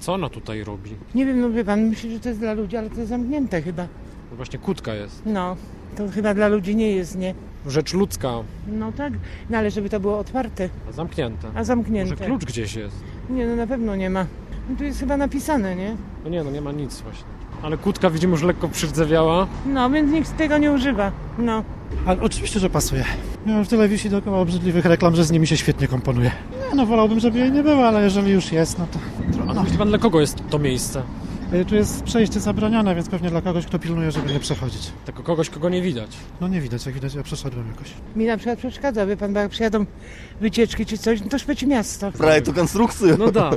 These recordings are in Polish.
Co ona tutaj robi? Nie wiem, no wie pan, myślę, że to jest dla ludzi, ale to jest zamknięte chyba. No właśnie kłódka jest. No, to chyba dla ludzi nie jest, nie? Rzecz ludzka, No tak, no ale żeby to było otwarte, a zamknięte. a zamknięte. Może klucz gdzieś jest. Nie, no na pewno nie ma. No tu jest chyba napisane, nie? No nie, no nie ma nic właśnie. Ale kłódka widzimy już lekko przydzewiała. No, więc nikt tego nie używa, no. Ale oczywiście, że pasuje. W telewizji dookoła obrzydliwych reklam, że z nimi się świetnie komponuje. Nie, no wolałbym, żeby jej nie było, ale jeżeli już jest, no to... A myśli pan, dla kogo jest to miejsce? Tu jest przejście zabronione, więc pewnie dla kogoś, kto pilnuje, żeby nie przechodzić. Tylko kogoś, kogo nie widać. No nie widać, jak widać, ja przeszedłem jakoś. Mi na przykład przeszkadza, wie pan, bo jak przyjadą wycieczki czy coś, no to szpeci miasto. Про эту конструкцию? No da.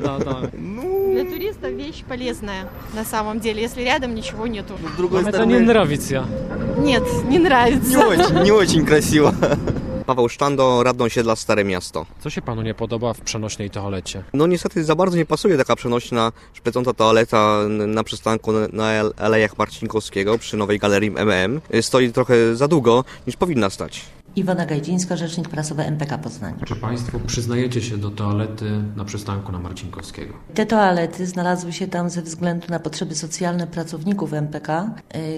Для туристов вещь полезная, на самом деле, если рядом ничего нету. С другой Ale to nie стороны, nrawicja. Нет, не нравится. не очень красиво. Paweł Sztando, radny osiedla Stare Miasto. Co się panu nie podoba w przenośnej toalecie? No niestety za bardzo nie pasuje taka przenośna, szpecąca toaleta na przystanku na Alejach Marcinkowskiego przy nowej galerii MM. Stoi trochę za długo, niż powinna stać. Iwona Gajdzińska, rzecznik prasowy MPK Poznań. Czy państwo przyznajecie się do toalety na przystanku na Marcinkowskiego? Te toalety znalazły się tam ze względu na potrzeby socjalne pracowników MPK,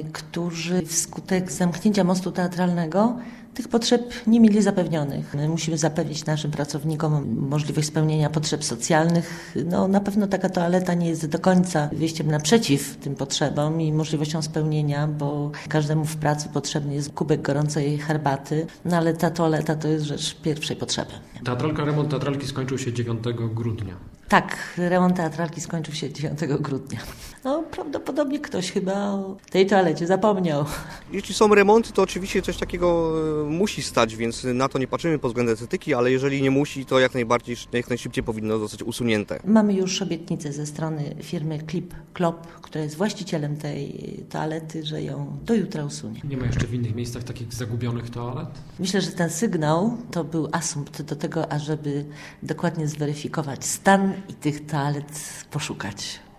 którzy wskutek zamknięcia mostu teatralnego tych potrzeb nie mieli zapewnionych. My musimy zapewnić naszym pracownikom możliwość spełnienia potrzeb socjalnych. No, na pewno taka toaleta nie jest do końca wyjściem naprzeciw tym potrzebom i możliwością spełnienia, bo każdemu w pracy potrzebny jest kubek gorącej herbaty, no ale ta toaleta to jest rzecz pierwszej potrzeby. Remont teatralki skończył się 9 grudnia. Tak, remont teatralki skończył się 9 grudnia. No, prawdopodobnie ktoś chyba o tej toalecie zapomniał. Jeśli są remonty, to oczywiście coś takiego musi stać, więc na to nie patrzymy pod względem estetyki, ale jeżeli nie musi, to jak najszybciej powinno zostać usunięte. Mamy już obietnicę ze strony firmy Clip Clop, która jest właścicielem tej toalety, że ją do jutra usunie. Nie ma jeszcze w innych miejscach takich zagubionych toalet? Myślę, że ten sygnał to był asumpt do tego, ażeby dokładnie zweryfikować stan i tych toalet poszukać.